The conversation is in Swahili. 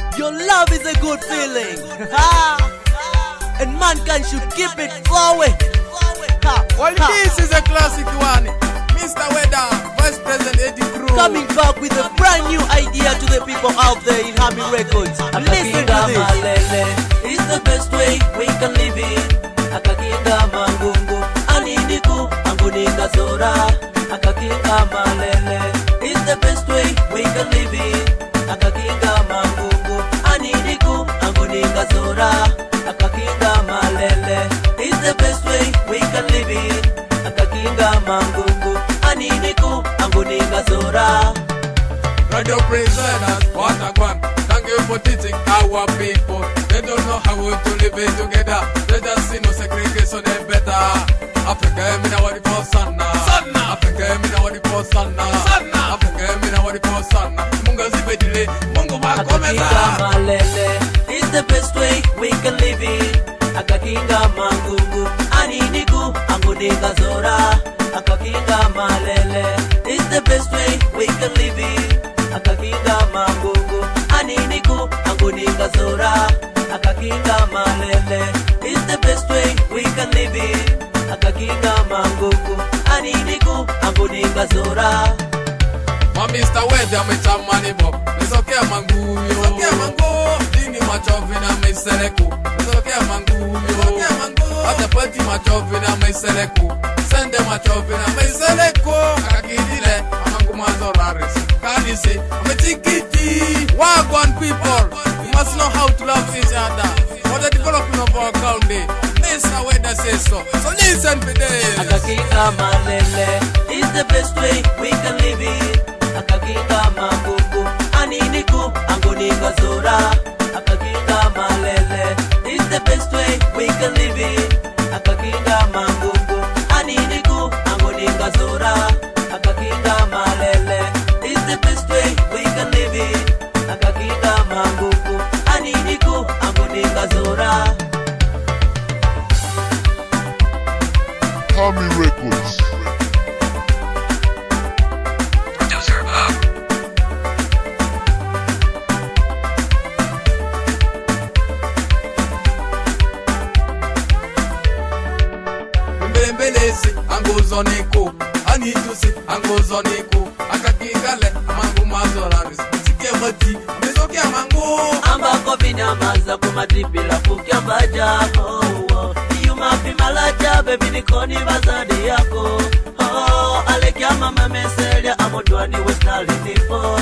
Your love is a good feeling. And mankind should keep it flowing. Well, this is a classic one. Mr. Weather, Vice President Eddie Cruz, coming back with a brand new idea to the people out there in Hami Records. Listen to this. It's the best way we can live it. Akakinga mangungu, aniniku, anguninga zora. Akakinga malele. It's the best way we can live it. Akakinga mangungu, aniniku, anguninga zora. Akakinga malele. It's the best way we can live it. Akakinga mangungu, aniniku, anguninga zora. Radio prisoners, what a one. Thank you for teaching our people. They don't know how to live it together. They just see no segregation, they better. Africa, me now what for sana. Africa, me now what for sana. Africa, me now what for sana. Munga zibedile, mungu makomeza. It's the best way we can live it. Akakinga mangungu, aniniku, anguninga zora. Akakinga malele. It's the best way we can live it. Akakinga mangungu, aniniku, anguninga zora. Akakinga malele. It's the best way we can live it. Akakinga mangungu, aniniku, anguninga zora. Mr. Weather, me cham money bob. It's okay mangu yo. It's okay mangu. Dini machovina me seleku. It's okay mangu yo. It's okay mangu. Ate pati machovina me seleku. Sende machovina me seleku. Kakidile amangu mazorares. Kadisi me tikiti. Wagwan people, we must know how to love each other for the development of our country. Mr. Weather says so. So listen to this. Akakinga malele. It's the best way we can live it. Akakinga mangungu, aniniku, anguninga zora. Akakinga malele. It's the best way we can live it. Akakinga mangungu, aniniku, anguninga zora. Akakinga malele. It's the best way we can live it. Akakinga mangungu, aniniku, anguninga zora. Hami Records. Mbelembelezi angozoneko, anitusi angozoneko. Akakingale amangu mazolaris. Sike mati amezokia mangu. Ambako binyamaza kumatipila kukyamba jako. Yumafi malaja baby nikoni bazadi yako. Alekia mama meselya amodwani westali nipo.